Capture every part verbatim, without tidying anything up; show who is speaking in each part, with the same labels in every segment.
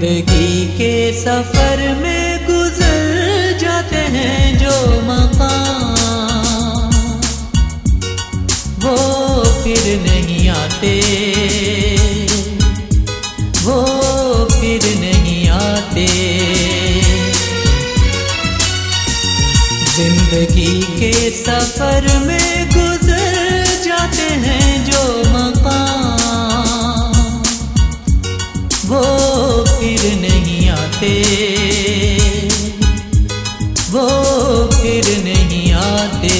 Speaker 1: जिंदगी के सफर में गुजर जाते हैं जो मकाम, वो फिर नहीं आते, वो फिर नहीं आते। जिंदगी के सफर में गुजर जाते हैं जो मकाम, वो फिर नहीं आते, वो फिर नहीं आते।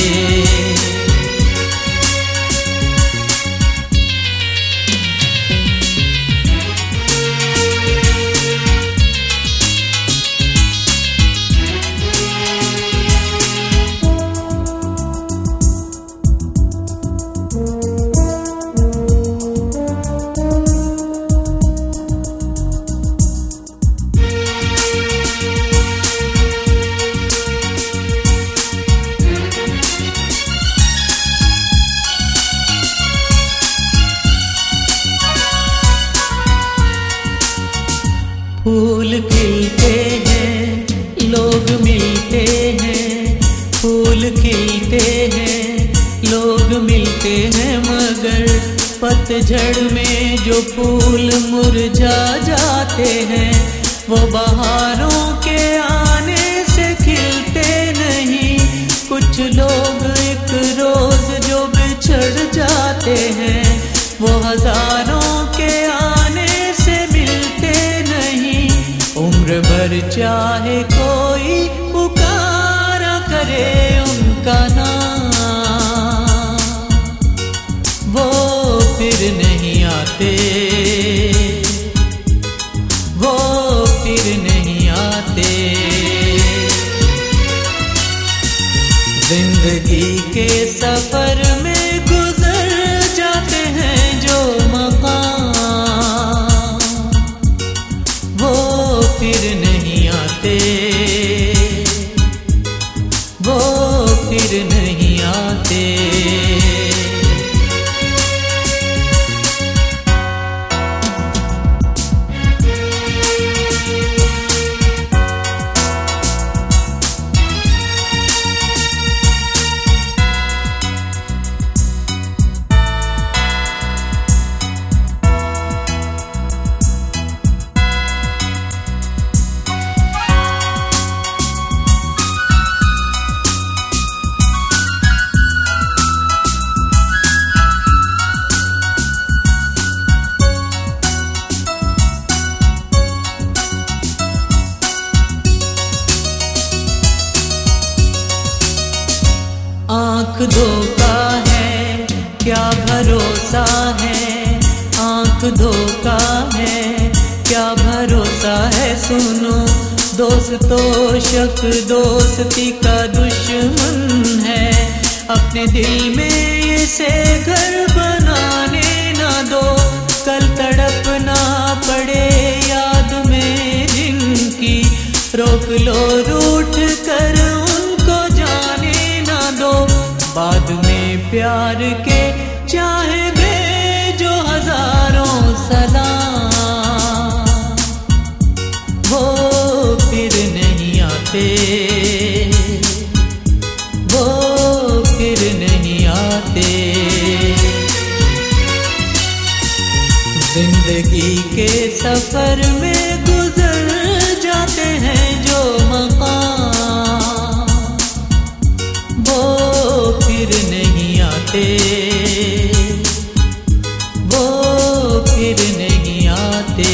Speaker 1: फूल खिलते हैं, लोग मिलते हैं, फूल खिलते हैं, लोग मिलते हैं, मगर पतझड़ में जो फूल मुरझा जाते हैं, वो बहारों के आने से खिलते नहीं। कुछ लोग एक रोज जो बिछड़ जाते हैं, वो हजारों के आने से मिलते नहीं। उम्र भर चाहे कोई पुकारा करे उनका नाम, वो फिर नहीं आते, वो फिर नहीं आते। जिंदगी के सफर में गुजर जाते हैं जो मकाम, वो फिर नहीं आते, वो फिर नहीं आते। आँख धोखा है, क्या भरोसा है, आँख धोखा है, क्या भरोसा है। सुनो दोस्तों, शक दोस्ती का दुश्मन है। अपने दिल में इसे घर बनाने ना दो, कल तड़पना पड़े याद में जिनकी। रोक लो रूठ कर उनको जाने दो, बाद में प्यार के चाहे भेजो हजारों सलाम, वो फिर नहीं आते, वो फिर नहीं आते। जिंदगी के सफर में गुजर जाते हैं जो मकाम, वो फिर नहीं आते, वो फिर नहीं आते।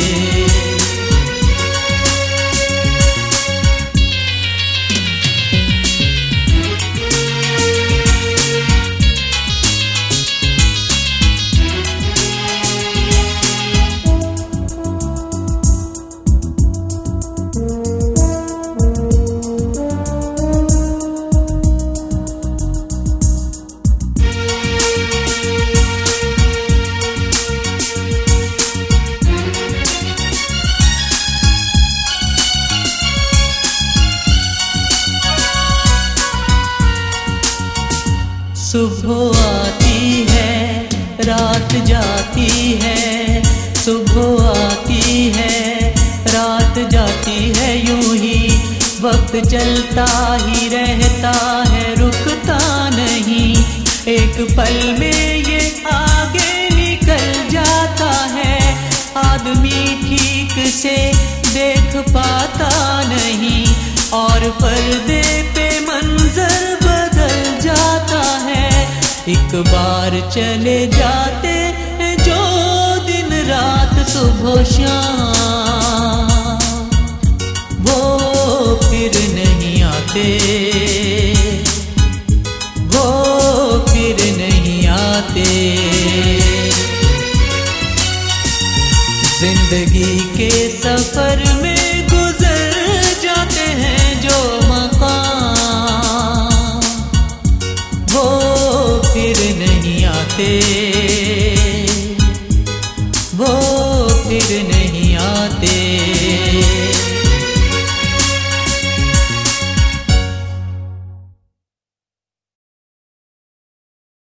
Speaker 1: सुबह आती है, रात जाती है, सुबह आती है, रात जाती है यूं ही, वक्त चलता ही रहता है रुकता नहीं। एक पल में ये आगे निकल जाता है, आदमी ठीक से देख पाता नहीं, और पर्दे पे मंजर बदल जाता है। एक बार चले जाते हैं जो दिन रात सुबह शाम, वो फिर नहीं आते, वो फिर नहीं आते। जिंदगी के सफर में गुजर जाते हैं जो मकाम, वो फिर नहीं आते।